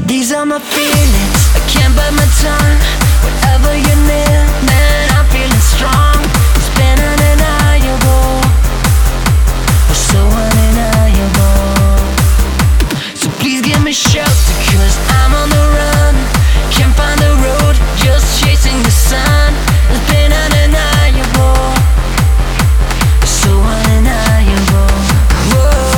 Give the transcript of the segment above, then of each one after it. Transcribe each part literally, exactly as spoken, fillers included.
These are my feelings, I can't bite my tongue. Whenever you're near, man, I'm feeling strong. It's been undeniable, oh, so undeniable. So please give me shelter, cause I'm on the run. Can't find the road, just chasing the sun. It's been undeniable, so undeniable. Whoa.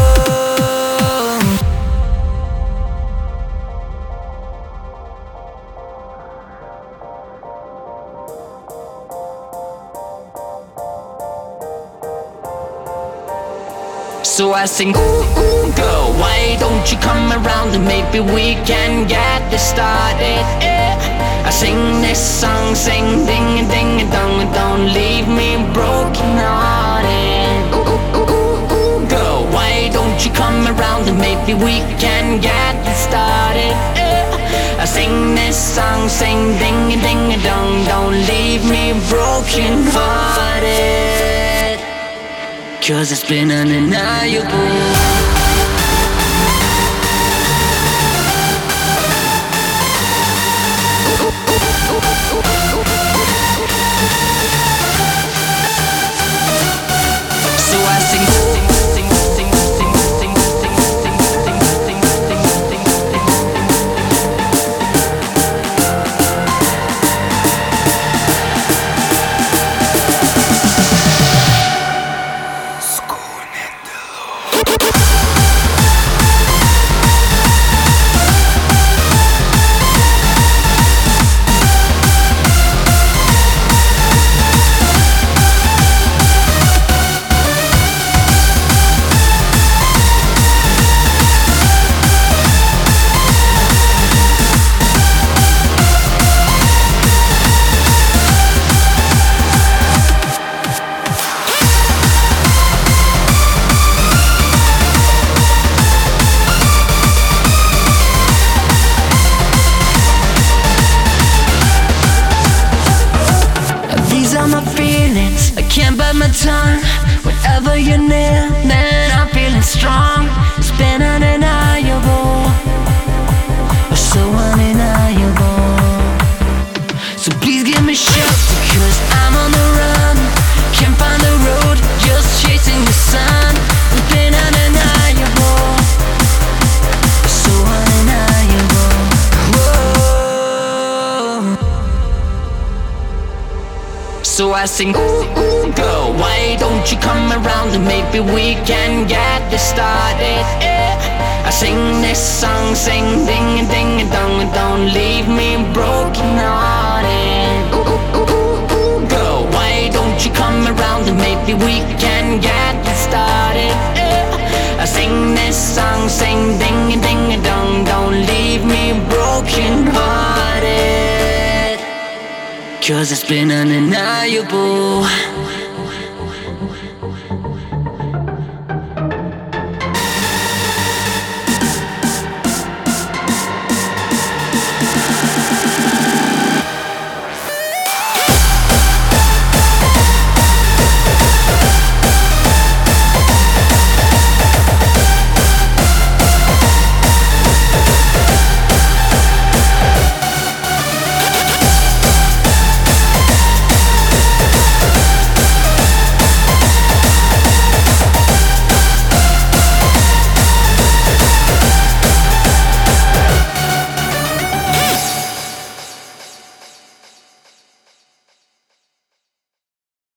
So I sing, ooh, ooh, girl, why don't you come around and maybe we can get this started, yeah. I sing this song, sing ding a ding a dong, don't leave me broken hearted. Ooh, ooh, ooh, ooh, ooh, girl, why don't you come around and maybe we can get this started, yeah. I sing this song, sing ding a ding a dong, don't leave me broken hearted. Cause it's been undeniable. Tongue. Whenever you're near, man, I'm feeling strong. It's been undeniable, oh, so undeniable. So please give me shelter, cause I'm on the run. Can't find the road, just chasing the sun. It's been undeniable, so undeniable. Whoa. So I sing, ooh, ooh, girl, why don't you come around and maybe we can get this started, yeah. I sing this song, sing ding a ding a dong, don't leave me broken hearted. Ooh, ooh, ooh, ooh, ooh, girl, why don't you come around and maybe we can get this started, yeah. I sing this song, sing ding a ding a dong, don't leave me broken hearted. Cause it's been undeniable.